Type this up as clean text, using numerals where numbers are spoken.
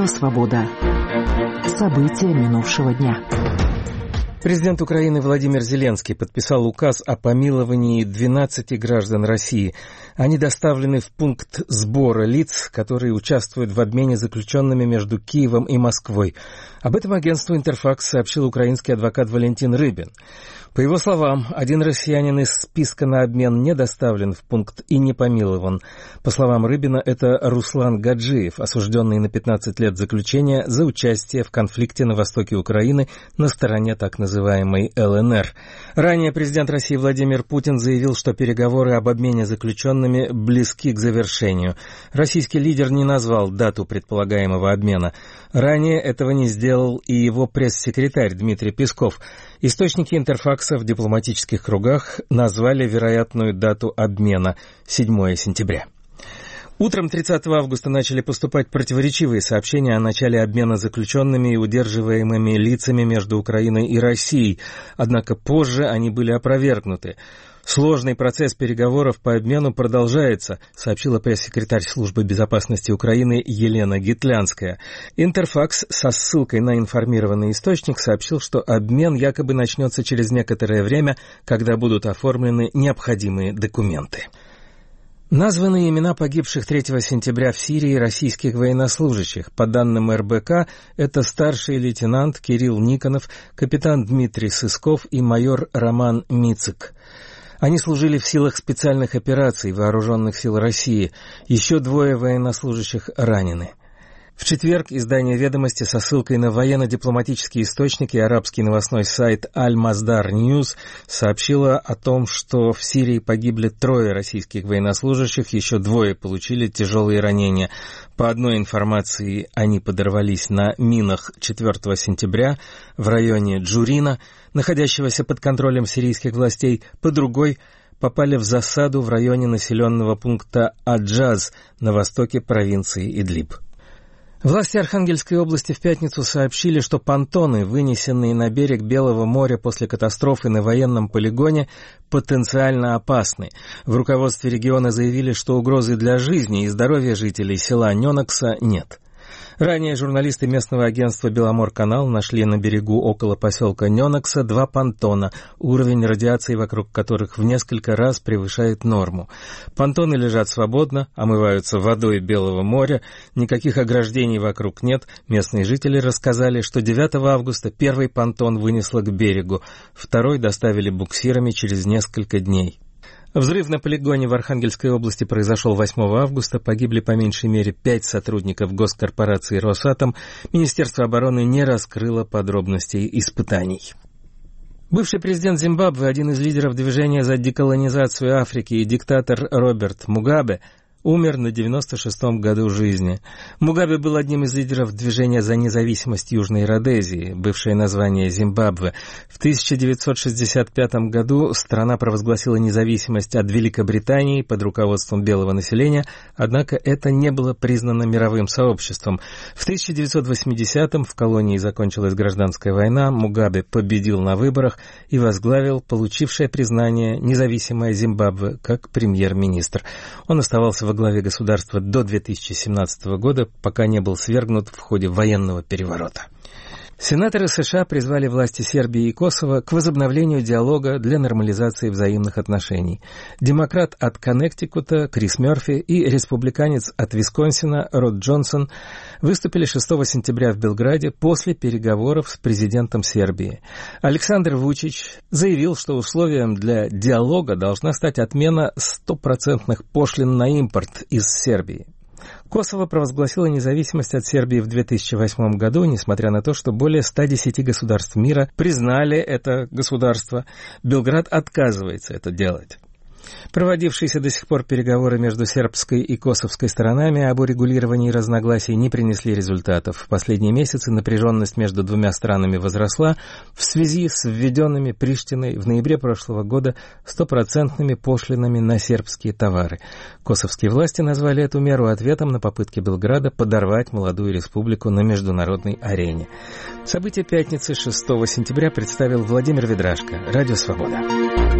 Радио «Свобода». События минувшего дня. Президент Украины Владимир Зеленский подписал указ о помиловании 12 граждан России. Они доставлены в пункт сбора лиц, которые участвуют в обмене заключенными между Киевом и Москвой. Об этом агентству «Интерфакс» сообщил украинский адвокат Валентин Рыбин. По его словам, один россиянин из списка на обмен не доставлен в пункт и не помилован. По словам Рыбина, это Руслан Гаджиев, осужденный на 15 лет заключения за участие в конфликте на востоке Украины на стороне так называемой ЛНР. Ранее президент России Владимир Путин заявил, что переговоры об обмене заключенными близки к завершению. Российский лидер не назвал дату предполагаемого обмена. Ранее этого не сделал и его пресс-секретарь Дмитрий Песков. Источники «Интерфакса» в дипломатических кругах назвали вероятную дату обмена – 7 сентября. Утром 30 августа начали поступать противоречивые сообщения о начале обмена заключенными и удерживаемыми лицами между Украиной и Россией, однако позже они были опровергнуты. Сложный процесс переговоров по обмену продолжается, сообщила пресс-секретарь Службы безопасности Украины Елена Гитлянская. Интерфакс со ссылкой на информированный источник сообщил, что обмен якобы начнется через некоторое время, когда будут оформлены необходимые документы. Названы имена погибших 3 сентября в Сирии российских военнослужащих. По данным РБК, это старший лейтенант Кирилл Никонов, капитан Дмитрий Сысков и майор Роман Мицик. Они служили в силах специальных операций Вооруженных сил России. Еще 2 военнослужащих ранены. В четверг издание «Ведомости» со ссылкой на военно-дипломатические источники и арабский новостной сайт Аль-Маздар Ньюс сообщило о том, что в Сирии погибли 3 российских военнослужащих, еще 2 получили тяжелые ранения. По одной информации, они подорвались на минах 4 сентября в районе Джурина, находящегося под контролем сирийских властей, по другой попали в засаду в районе населенного пункта Аджаз на востоке провинции Идлиб. Власти Архангельской области в пятницу сообщили, что понтоны, вынесенные на берег Белого моря после катастрофы на военном полигоне, потенциально опасны. В руководстве региона заявили, что угрозы для жизни и здоровья жителей села Ненокса нет. Ранее журналисты местного агентства «Беломорканал» нашли на берегу около поселка Ненокса 2 понтона, уровень радиации вокруг которых в несколько раз превышает норму. Понтоны лежат свободно, омываются водой Белого моря, никаких ограждений вокруг нет. Местные жители рассказали, что 9 августа первый понтон вынесло к берегу, второй доставили буксирами через несколько дней. Взрыв на полигоне в Архангельской области произошел 8 августа. Погибли по меньшей мере 5 сотрудников госкорпорации «Росатом». Министерство обороны не раскрыло подробностей испытаний. Бывший президент Зимбабве, один из лидеров движения за деколонизацию Африки и диктатор Роберт Мугабе, умер на 96-м году жизни. Мугабе был одним из лидеров движения за независимость Южной Родезии, бывшее название Зимбабве. В 1965 году страна провозгласила независимость от Великобритании под руководством белого населения, однако это не было признано мировым сообществом. В 1980-м в колонии закончилась гражданская война, Мугабе победил на выборах и возглавил получившее признание независимое Зимбабве как премьер-министр. Он оставался во главе государства до 2017 года, пока не был свергнут в ходе военного переворота. Сенаторы США призвали власти Сербии и Косово к возобновлению диалога для нормализации взаимных отношений. Демократ от Коннектикута Крис Мерфи и республиканец от Висконсина Род Джонсон выступили 6 сентября в Белграде после переговоров с президентом Сербии. Александр Вучич заявил, что условием для диалога должна стать отмена 100% пошлин на импорт из Сербии. Косово провозгласило независимость от Сербии в 2008 году, несмотря на то, что более 110 государств мира признали это государство. Белград отказывается это делать. Проводившиеся до сих пор переговоры между сербской и косовской сторонами об урегулировании разногласий не принесли результатов. В последние месяцы напряженность между двумя странами возросла в связи с введенными Приштиной в ноябре прошлого года 100% пошлинами на сербские товары. Косовские власти назвали эту меру ответом на попытки Белграда подорвать молодую республику на международной арене. События пятницы 6 сентября представил Владимир Ведрашко. Радио «Свобода».